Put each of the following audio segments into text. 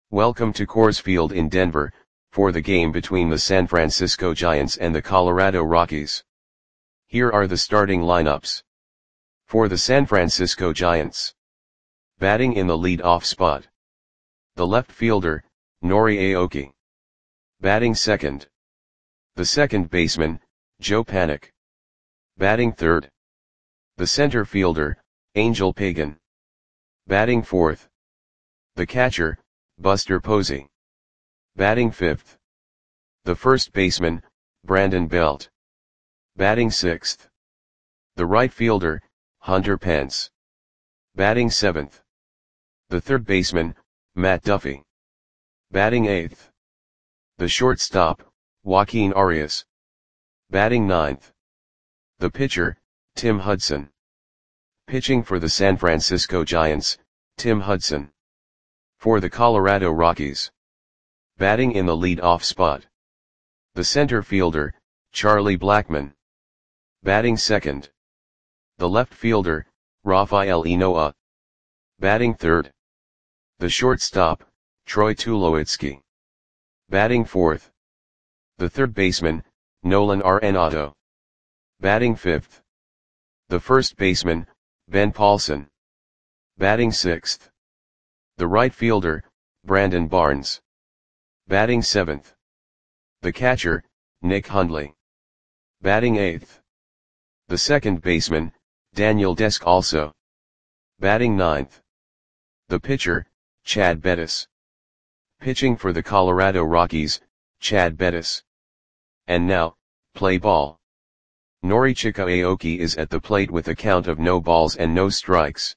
Welcome to Coors Field in Denver, for the game between the San Francisco Giants and the Colorado Rockies. Here are the starting lineups. For the San Francisco Giants. Batting in the lead-off spot. The left fielder, Nori Aoki. Batting second. The second baseman, Joe Panik. Batting third. The center fielder, Angel Pagan. Batting fourth. The catcher, Buster Posey. Batting fifth. The first baseman, Brandon Belt. Batting sixth. The right fielder, Hunter Pence. Batting seventh. The third baseman, Matt Duffy. Batting eighth. The shortstop, Joaquin Arias. Batting ninth. The pitcher, Tim Hudson. Pitching for the San Francisco Giants, Tim Hudson. For the Colorado Rockies. Batting in the lead-off spot. The center fielder, Charlie Blackmon. Batting second. The left fielder, Rafael Ynoa. Batting third. The shortstop, Troy Tulowitzki. Batting fourth. The third baseman, Nolan Arenado. Batting fifth. The first baseman, Ben Paulson. Batting sixth. The right fielder, Brandon Barnes. Batting seventh. The catcher, Nick Hundley. Batting eighth. The second baseman, Daniel Descalso. Batting ninth. The pitcher, Chad Bettis. Pitching for the Colorado Rockies, Chad Bettis. And now, play ball. Norichika Aoki is at the plate with a count of no balls and no strikes.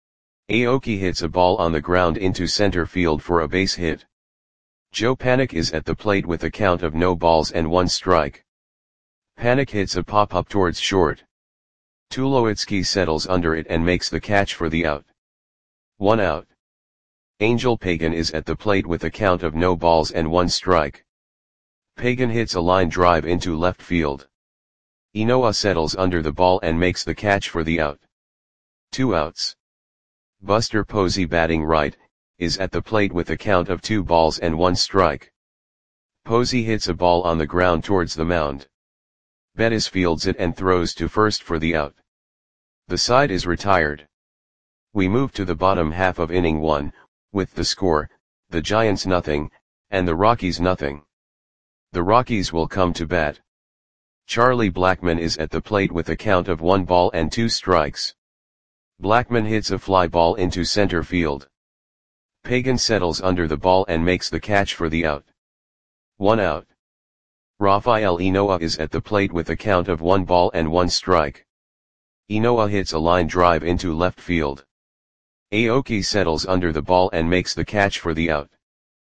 Aoki hits a ball on the ground into center field for a base hit. Joe Panik is at the plate with a count of no balls and one strike. Panik hits a pop-up towards short. Tulowitzki settles under it and makes the catch for the out. 1 out. Angel Pagan is at the plate with a count of no balls and one strike. Pagan hits a line drive into left field. Ynoa settles under the ball and makes the catch for the out. 2 outs. Buster Posey, batting right, is at the plate with a count of 2 balls and 1 strike. Posey hits a ball on the ground towards the mound. Bettis fields it and throws to first for the out. The side is retired. We move to the bottom half of inning 1, with the score, the Giants nothing, and the Rockies nothing. The Rockies will come to bat. Charlie Blackmon is at the plate with a count of 1 ball and 2 strikes. Blackmon hits a fly ball into center field. Pagan settles under the ball and makes the catch for the out. 1 out. Rafael Ynoa is at the plate with a count of 1 ball and 1 strike. Ynoa hits a line drive into left field. Aoki settles under the ball and makes the catch for the out.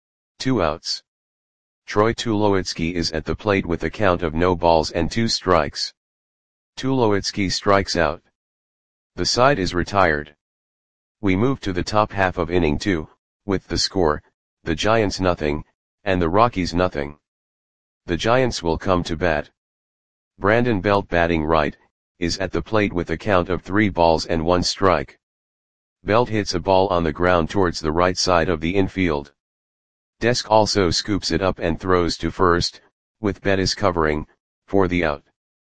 2 outs. Troy Tulowitzki is at the plate with a count of no balls and 2 strikes. Tulowitzki strikes out. The side is retired. We move to the top half of inning 2, with the score, the Giants nothing, and the Rockies nothing. The Giants will come to bat. Brandon Belt, batting right, is at the plate with a count of 3 balls and 1 strike. Belt hits a ball on the ground towards the right side of the infield. Descalso scoops it up and throws to first, with Bettis covering, for the out.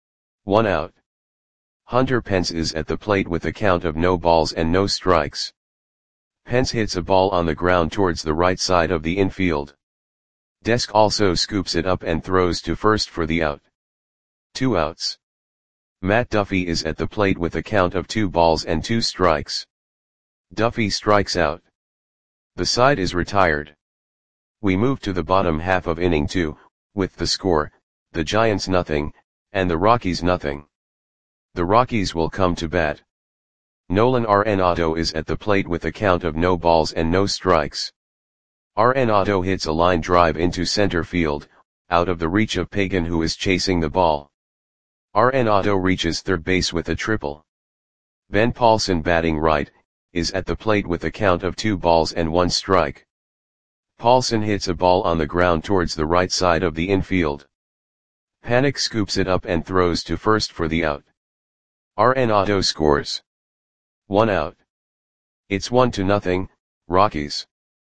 1 out. Hunter Pence is at the plate with a count of no balls and no strikes. Pence hits a ball on the ground towards the right side of the infield. Descalso scoops it up and throws to first for the out. 2 outs. Matt Duffy is at the plate with a count of 2 balls and 2 strikes. Duffy strikes out. The side is retired. We move to the bottom half of inning 2, with the score, the Giants nothing, and the Rockies nothing. The Rockies will come to bat. Nolan Arenado is at the plate with a count of no balls and no strikes. Arenado hits a line drive into center field, out of the reach of Pagan, who is chasing the ball. Arenado reaches third base with a triple. Ben Paulson, batting right, is at the plate with a count of 2 balls and 1 strike. Paulson hits a ball on the ground towards the right side of the infield. Panik scoops it up and throws to first for the out. Arenado scores. 1 out. It's 1-0, Rockies.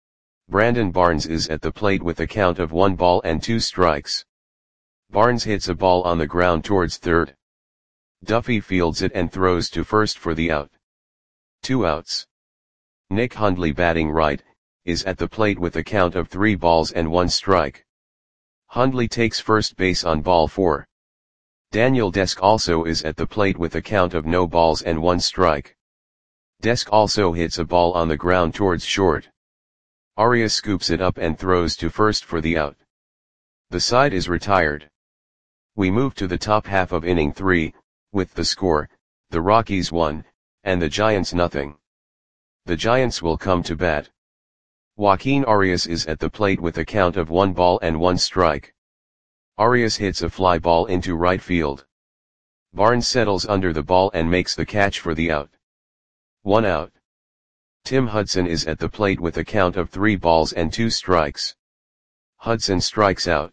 Brandon Barnes is at the plate with a count of 1 ball and 2 strikes. Barnes hits a ball on the ground towards third. Duffy fields it and throws to first for the out. 2 outs. Nick Hundley, batting right, is at the plate with a count of 3 balls and 1 strike. Hundley takes first base on ball 4. Daniel Desk also is at the plate with a count of no balls and 1 strike. Desk also hits a ball on the ground towards short. Arias scoops it up and throws to first for the out. The side is retired. We move to the top half of inning 3, with the score, the Rockies 1, and the Giants nothing. The Giants will come to bat. Joaquin Arias is at the plate with a count of 1 ball and 1 strike. Arias hits a fly ball into right field. Barnes settles under the ball and makes the catch for the out. 1 out. Tim Hudson is at the plate with a count of 3 balls and 2 strikes. Hudson strikes out.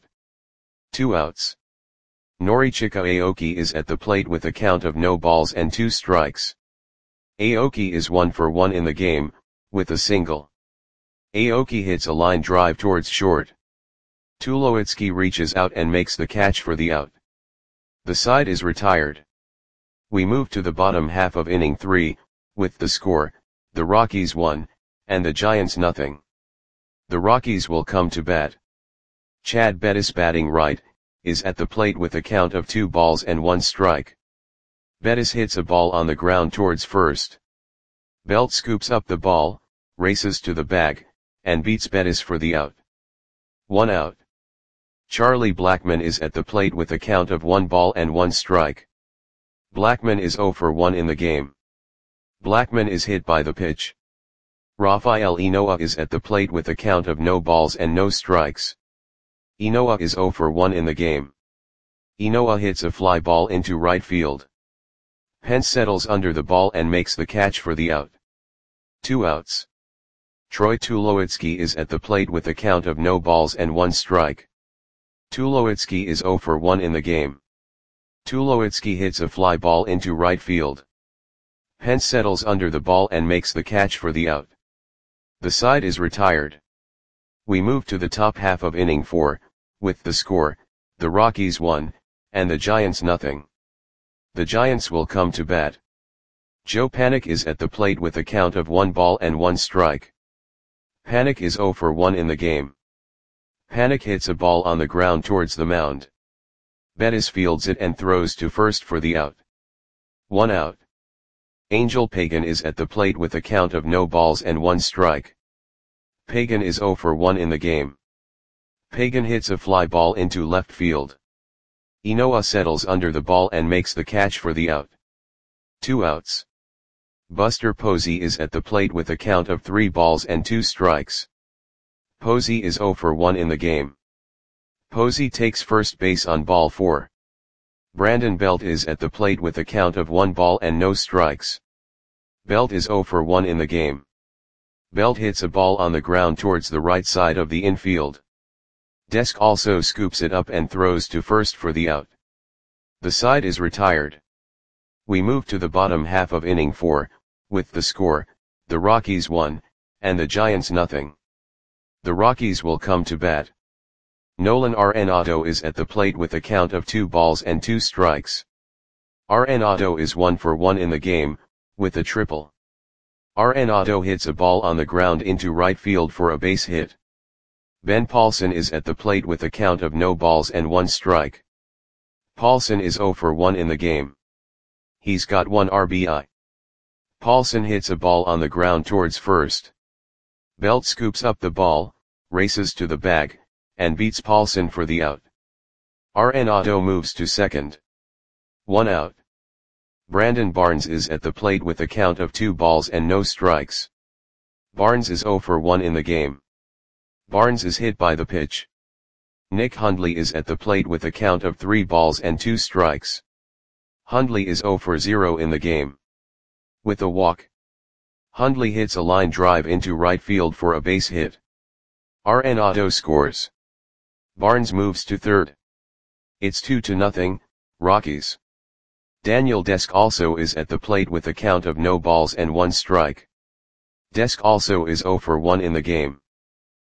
2 outs. Norichika Aoki is at the plate with a count of no balls and 2 strikes. Aoki is 1 for 1 in the game, with a single. Aoki hits a line drive towards short. Tulowitzki reaches out and makes the catch for the out. The side is retired. We move to the bottom half of inning 3, with the score, the Rockies 1, and the Giants nothing. The Rockies will come to bat. Chad Bettis, batting right, is at the plate with a count of 2 balls and 1 strike. Bettis hits a ball on the ground towards first. Belt scoops up the ball, races to the bag, and beats Bettis for the out. 1 out. Charlie Blackmon is at the plate with a count of 1 ball and 1 strike. Blackmon is 0 for 1 in the game. Blackmon is hit by the pitch. Rafael Inoa is at the plate with a count of no balls and no strikes. Inoa is 0 for 1 in the game. Inoa hits a fly ball into right field. Pence settles under the ball and makes the catch for the out. 2 outs. Troy Tulowitzki is at the plate with a count of no balls and 1 strike. Tulowitzki is 0 for 1 in the game. Tulowitzki hits a fly ball into right field. Pence settles under the ball and makes the catch for the out. The side is retired. We move to the top half of inning 4, with the score, the Rockies 1, and the Giants nothing. The Giants will come to bat. Joe Panik is at the plate with a count of 1 ball and 1 strike. Panik is 0 for 1 in the game. Panik hits a ball on the ground towards the mound. Bettis fields it and throws to first for the out. 1 out. Angel Pagan is at the plate with a count of no balls and 1 strike. Pagan is 0 for 1 in the game. Pagan hits a fly ball into left field. Inoa settles under the ball and makes the catch for the out. 2 outs. Buster Posey is at the plate with a count of 3 balls and 2 strikes. Posey is 0 for 1 in the game. Posey takes first base on ball 4. Brandon Belt is at the plate with a count of 1 ball and no strikes. Belt is 0 for 1 in the game. Belt hits a ball on the ground towards the right side of the infield. Desk also scoops it up and throws to first for the out. The side is retired. We move to the bottom half of inning 4, with the score, the Rockies 1, and the Giants nothing. The Rockies will come to bat. Nolan Arenado is at the plate with a count of 2 balls and 2 strikes. Arenado is 1 for 1 in the game, with a triple. Arenado hits a ball on the ground into right field for a base hit. Ben Paulson is at the plate with a count of no balls and 1 strike. Paulson is 0 for 1 in the game. He's got 1 RBI. Paulson hits a ball on the ground towards first. Belt scoops up the ball, races to the bag, and beats Paulson for the out. Arenado moves to second. 1 out. Brandon Barnes is at the plate with a count of 2 balls and no strikes. Barnes is 0 for 1 in the game. Barnes is hit by the pitch. Nick Hundley is at the plate with a count of 3 balls and 2 strikes. Hundley is 0 for 0 in the game. With a walk. Hundley hits a line drive into right field for a base hit. Arenado scores. Barnes moves to third. It's 2-0, Rockies. Daniel Desk also is at the plate with a count of no balls and 1 strike. Desk also is 0 for 1 in the game.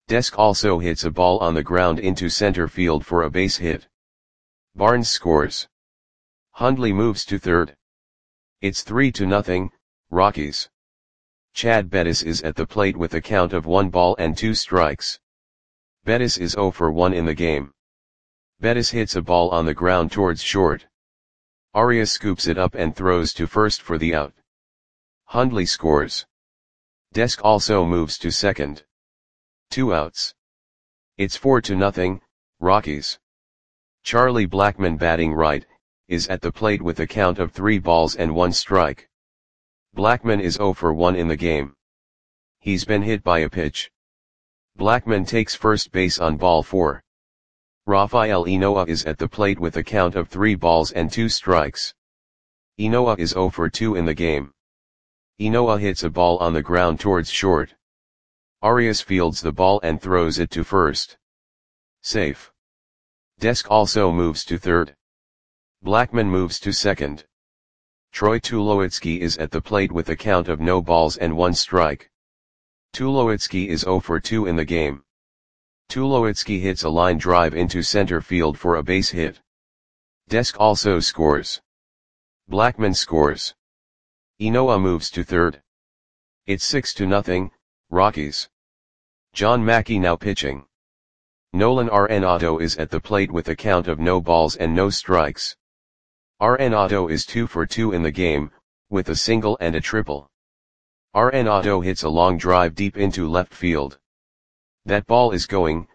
Desk also hits a ball on the ground into center field for a base hit. Barnes scores. Hundley moves to third. It's 3-0, Rockies. Chad Bettis is at the plate with a count of 1 ball and 2 strikes. Bettis is 0 for 1 in the game. Bettis hits a ball on the ground towards short. Arias scoops it up and throws to first for the out. Hundley scores. Desk also moves to second. 2 outs. It's 4-0, Rockies. Charlie Blackmon, batting right, is at the plate with a count of 3 balls and 1 strike. Blackmon is 0 for 1 in the game. He's been hit by a pitch. Blackmon takes first base on ball 4. Rafael Inoa is at the plate with a count of 3 balls and 2 strikes. Inoa is 0 for 2 in the game. Inoa hits a ball on the ground towards short. Arias fields the ball and throws it to first. Safe. Desk also moves to third. Blackmon moves to second. Troy Tulowitzki is at the plate with a count of no balls and 1 strike. Tulowitzki is 0 for 2 in the game. Tulowitzki hits a line drive into center field for a base hit. Desk also scores. Blackmon scores. Inoa moves to third. It's 6-0, Rockies. John Mackey now pitching. Nolan Arenado is at the plate with a count of no balls and no strikes. Arenado is 2 for 2 in the game, with a single and a triple. Arenado hits a long drive deep into left field. That ball is gone.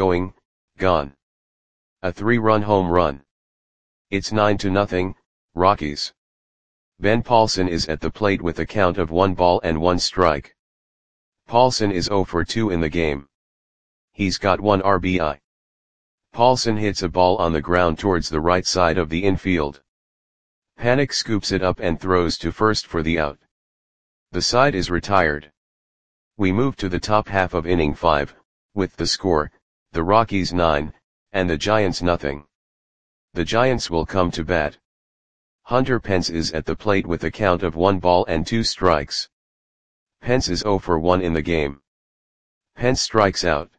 A 3-run home run. It's 9-0, Rockies. Ben Paulson is at the plate with a count of 1 ball and 1 strike. Paulson is 0 for 2 in the game. He's got 1 RBI. Paulson hits a ball on the ground towards the right side of the infield. Panik scoops it up and throws to first for the out. The side is retired. We move to the top half of inning 5, with the score, the Rockies 9, and the Giants nothing. The Giants will come to bat. Hunter Pence is at the plate with a count of 1 ball and 2 strikes. Pence is 0 for 1 in the game. Pence strikes out.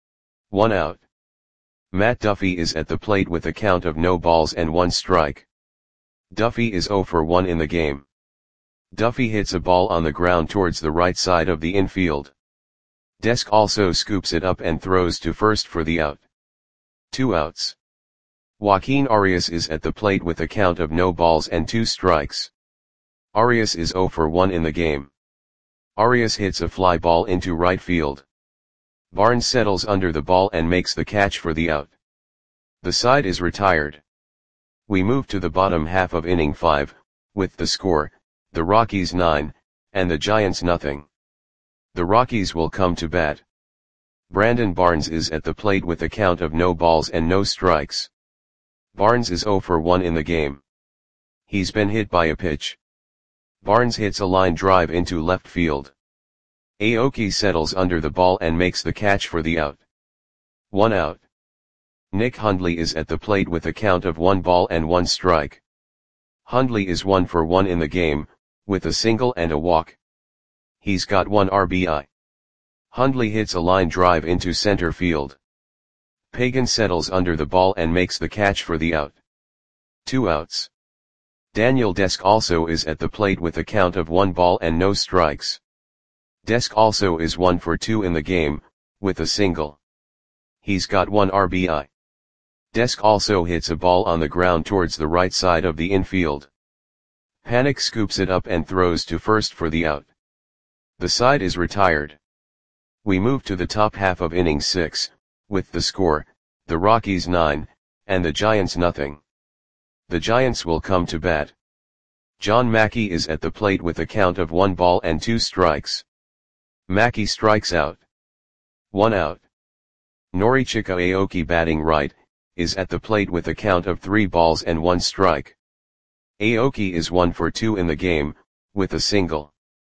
1 out. Matt Duffy is at the plate with a count of no balls and 1 strike. Duffy is 0 for 1 in the game. Duffy hits a ball on the ground towards the right side of the infield. Desk also scoops it up and throws to first for the out. 2 outs. Joaquin Arias is at the plate with a count of no balls and 2 strikes. Arias is 0 for 1 in the game. Arias hits a fly ball into right field. Barnes settles under the ball and makes the catch for the out. The side is retired. We move to the bottom half of inning 5, with the score, the Rockies 9, and the Giants nothing. The Rockies will come to bat. Brandon Barnes is at the plate with a count of no balls and no strikes. Barnes is 0 for 1 in the game. He's been hit by a pitch. Barnes hits a line drive into left field. Aoki settles under the ball and makes the catch for the out. 1 out. Nick Hundley is at the plate with a count of 1 ball and 1 strike. Hundley is 1 for 1 in the game, with a single and a walk. He's got 1 RBI. Hundley hits a line drive into center field. Pagan settles under the ball and makes the catch for the out. 2 outs. Daniel Desk also is at the plate with a count of 1 ball and no strikes. Desk also is 1 for 2 in the game, with a single. He's got 1 RBI. Desk also hits a ball on the ground towards the right side of the infield. Panik scoops it up and throws to first for the out. The side is retired. We move to the top half of inning 6, with the score, the Rockies 9, and the Giants nothing. The Giants will come to bat. John Mackey is at the plate with a count of 1 ball and 2 strikes. Mackey strikes out. 1 out. Norichika Aoki, batting right, is at the plate with a count of 3 balls and 1 strike. Aoki is 1 for 2 in the game, with a single.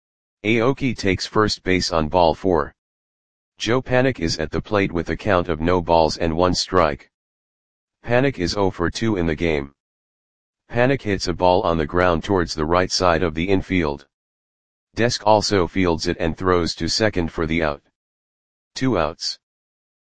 Aoki takes first base on ball 4. Joe Panik is at the plate with a count of no balls and 1 strike. Panik is 0 for 2 in the game. Panik hits a ball on the ground towards the right side of the infield. Desk also fields it and throws to second for the out. 2 outs.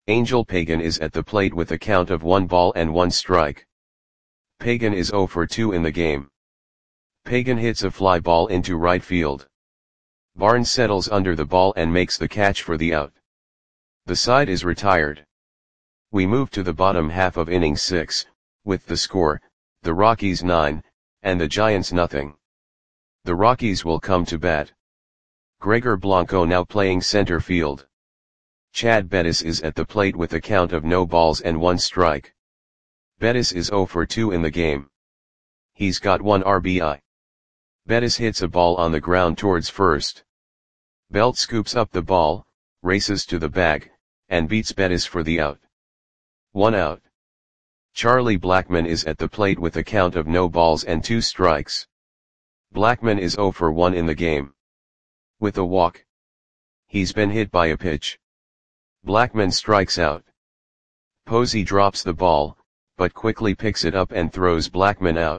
Angel Pagan is at the plate with a count of 1 ball and 1 strike. Pagan is 0 for 2 in the game. Pagan hits a fly ball into right field. Barnes settles under the ball and makes the catch for the out. The side is retired. We move to the bottom half of inning 6, with the score, the Rockies 9, and the Giants nothing. The Rockies will come to bat. Gregor Blanco now playing center field. Chad Bettis is at the plate with a count of no balls and 1 strike. Bettis is 0 for 2 in the game. He's got 1 RBI. Bettis hits a ball on the ground towards first. Belt scoops up the ball, races to the bag, and beats Bettis for the out. 1 out. Charlie Blackmon is at the plate with a count of no balls and 2 strikes. Blackmon is 0 for 1 in the game. With a walk. He's been hit by a pitch. Blackmon strikes out. Posey drops the ball, but quickly picks it up and throws Blackmon out.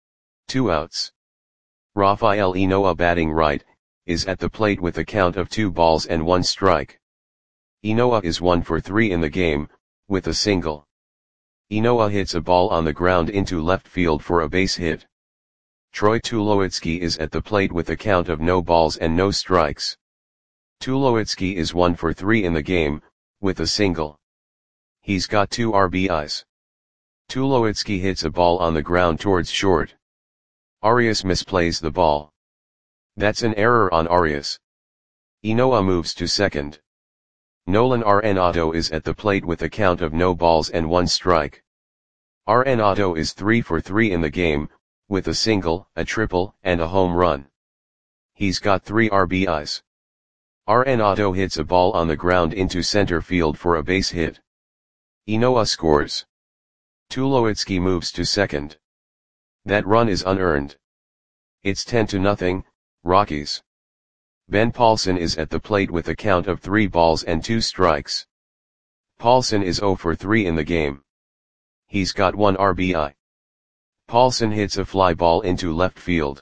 2 outs. Rafael Enoa batting right, is at the plate with a count of 2 balls and 1 strike. Enoa is 1 for 3 in the game, with a single. Enoa hits a ball on the ground into left field for a base hit. Troy Tulowitzki is at the plate with a count of no balls and no strikes. Tulowitzki is 1 for 3 in the game, with a single. He's got 2 RBIs. Tulowitzki hits a ball on the ground towards short. Arias misplays the ball. That's an error on Arias. Enoa moves to second. Nolan Arenado is at the plate with a count of no balls and 1 strike. Arenado is 3 for 3 in the game, with a single, a triple, and a home run. He's got 3 RBIs. Arenado hits a ball on the ground into center field for a base hit. Enoa scores. Tulowitzki moves to second. That run is unearned. It's 10-0, Rockies. Ben Paulson is at the plate with a count of 3 balls and 2 strikes. Paulson is 0 for 3 in the game. He's got 1 RBI. Paulson hits a fly ball into left field.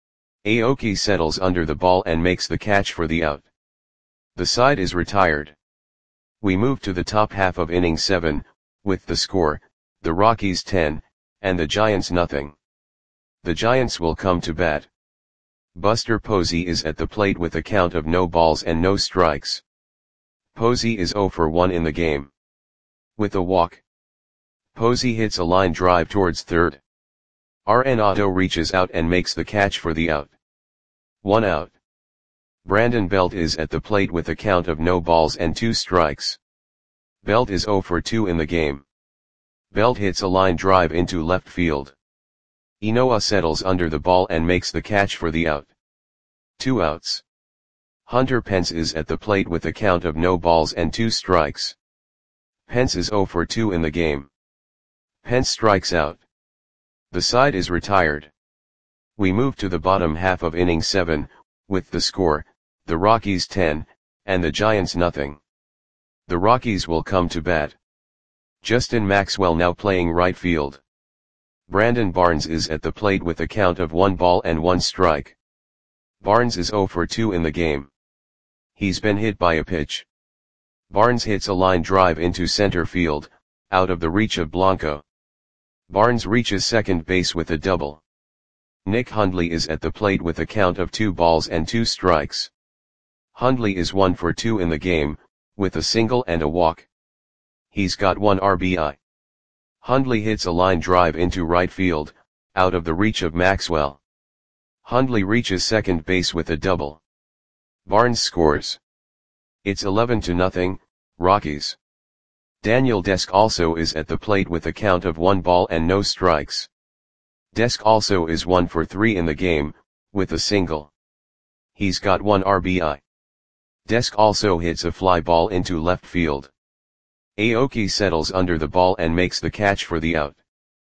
Aoki settles under the ball and makes the catch for the out. The side is retired. We move to the top half of inning 7, with the score, the Rockies 10, and the Giants nothing. The Giants will come to bat. Buster Posey is at the plate with a count of no balls and no strikes. Posey is 0 for 1 in the game. With a walk. Posey hits a line drive towards third. Arenado reaches out and makes the catch for the out. 1 out. Brandon Belt is at the plate with a count of no balls and 2 strikes. Belt is 0 for 2 in the game. Belt hits a line drive into left field. Enoa settles under the ball and makes the catch for the out. 2 outs. Hunter Pence is at the plate with a count of no balls and 2 strikes. Pence is 0 for 2 in the game. Pence strikes out. The side is retired. We move to the bottom half of inning 7, with the score, the Rockies 10, and the Giants nothing. The Rockies will come to bat. Justin Maxwell now playing right field. Brandon Barnes is at the plate with a count of 1 ball and 1 strike. Barnes is 0 for 2 in the game. He's been hit by a pitch. Barnes hits a line drive into center field, out of the reach of Blanco. Barnes reaches second base with a double. Nick Hundley is at the plate with a count of 2 balls and 2 strikes. Hundley is 1 for 2 in the game, with a single and a walk. He's got 1 RBI. Hundley hits a line drive into right field, out of the reach of Maxwell. Hundley reaches second base with a double. Barnes scores. It's 11-0, Rockies. Daniel Desk also is at the plate with a count of 1 ball and no strikes. Desk also is 1 for 3 in the game, with a single. He's got 1 RBI. Desk also hits a fly ball into left field. Aoki settles under the ball and makes the catch for the out.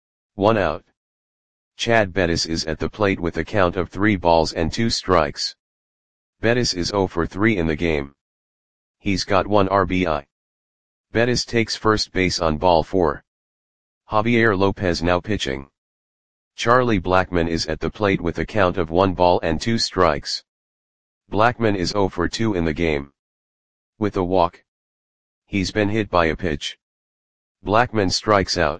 1 out. Chad Bettis is at the plate with a count of 3 balls and 2 strikes. Bettis is 0 for 3 in the game. He's got 1 RBI. Bettis takes first base on ball 4. Javier Lopez now pitching. Charlie Blackmon is at the plate with a count of 1 ball and 2 strikes. Blackmon is 0 for 2 in the game. With a walk. He's been hit by a pitch. Blackmon strikes out.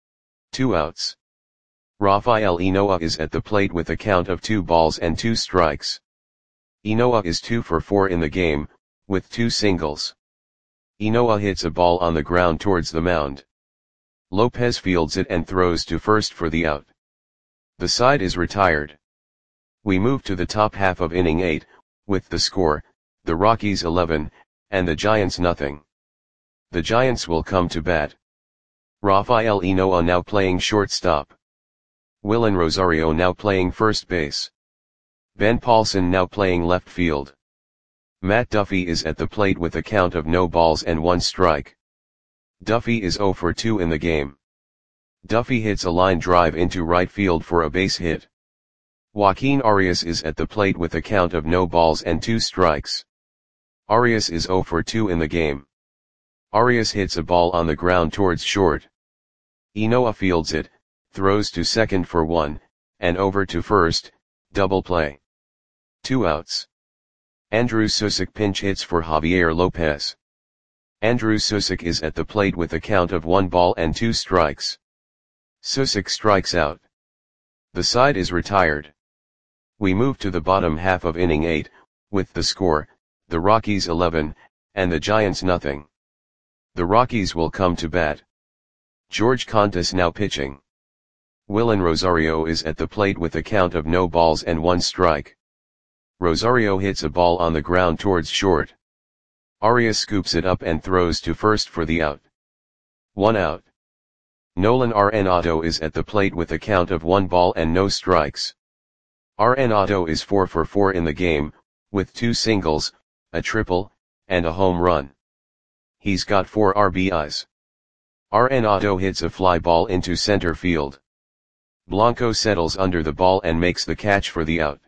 2 outs. Rafael Inoa is at the plate with a count of 2 balls and 2 strikes. Inoa is 2 for 4 in the game, with 2 singles. Inoa hits a ball on the ground towards the mound. Lopez fields it and throws to first for the out. The side is retired. We move to the top half of inning 8, with the score, the Rockies 11, and the Giants nothing. The Giants will come to bat. Rafael Inoa now playing shortstop. Willen Rosario now playing first base. Ben Paulson now playing left field. Matt Duffy is at the plate with a count of no balls and 1 strike. Duffy is 0 for 2 in the game. Duffy hits a line drive into right field for a base hit. Joaquin Arias is at the plate with a count of no balls and 2 strikes. Arias is 0 for 2 in the game. Arias hits a ball on the ground towards short. Inoa fields it, throws to second for 1, and over to first, double play. 2 outs. Andrew Susick pinch hits for Javier Lopez. Andrew Susick is at the plate with a count of 1 ball and 2 strikes. Susick strikes out. The side is retired. We move to the bottom half of inning 8, with the score, the Rockies 11, and the Giants nothing. The Rockies will come to bat. George Contis now pitching. Willen Rosario is at the plate with a count of no balls and 1 strike. Rosario hits a ball on the ground towards short. Arias scoops it up and throws to first for the out. 1 out. Nolan Arenado is at the plate with a count of 1 ball and no strikes. Arenado is 4 for 4 in the game, with 2 singles, a triple, and a home run. He's got 4 RBIs. Arenado hits a fly ball into center field. Blanco settles under the ball and makes the catch for the out.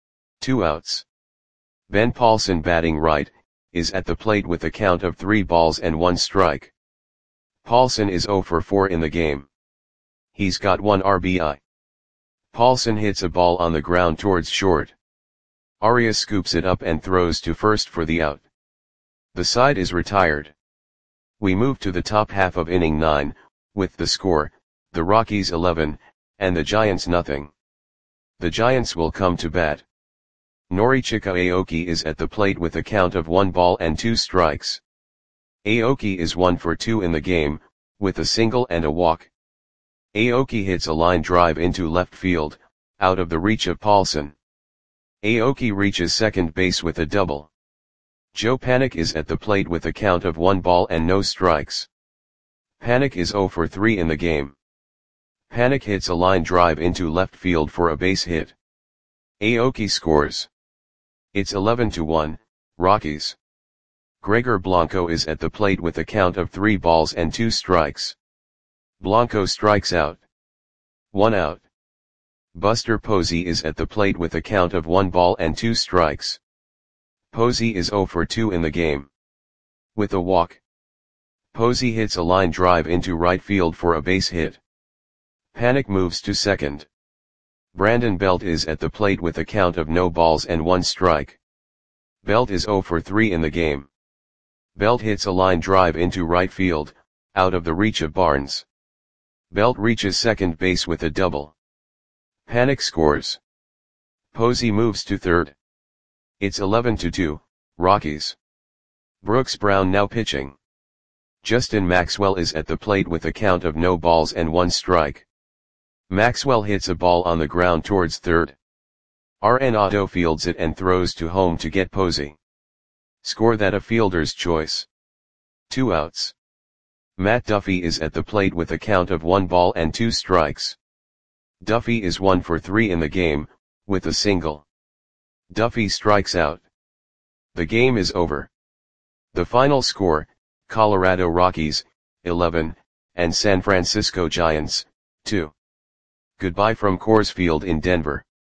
2 outs. Ben Paulson batting right, is at the plate with a count of 3 balls and 1 strike. Paulson is 0 for 4 in the game. He's got 1 RBI. Paulson hits a ball on the ground towards short. Arias scoops it up and throws to first for the out. The side is retired. We move to the top half of inning 9, with the score, the Rockies 11, and the Giants nothing. The Giants will come to bat. Norichika Aoki is at the plate with a count of 1 ball and 2 strikes. Aoki is 1 for 2 in the game, with a single and a walk. Aoki hits a line drive into left field, out of the reach of Paulson. Aoki reaches second base with a double. Joe Panik is at the plate with a count of 1 ball and no strikes. Panik is 0 for 3 in the game. Panik hits a line drive into left field for a base hit. Aoki scores. It's 11-1, Rockies. Gregor Blanco is at the plate with a count of 3 balls and 2 strikes. Blanco strikes out. 1 out. Buster Posey is at the plate with a count of 1 ball and 2 strikes. Posey is 0 for 2 in the game. With a walk. Posey hits a line drive into right field for a base hit. Panik moves to second. Brandon Belt is at the plate with a count of no balls and 1 strike. Belt is 0 for 3 in the game. Belt hits a line drive into right field, out of the reach of Barnes. Belt reaches second base with a double. Panik scores. Posey moves to third. It's 11-2, Rockies. Brooks Brown now pitching. Justin Maxwell is at the plate with a count of no balls and 1 strike. Maxwell hits a ball on the ground towards third. Arenado fields it and throws to home to get Posey. Score that a fielder's choice. 2 outs. Matt Duffy is at the plate with a count of 1 ball and 2 strikes. Duffy is 1 for 3 in the game, with a single. Duffy strikes out. The game is over. The final score, Colorado Rockies, 11, and San Francisco Giants, 2. Goodbye from Coors Field in Denver.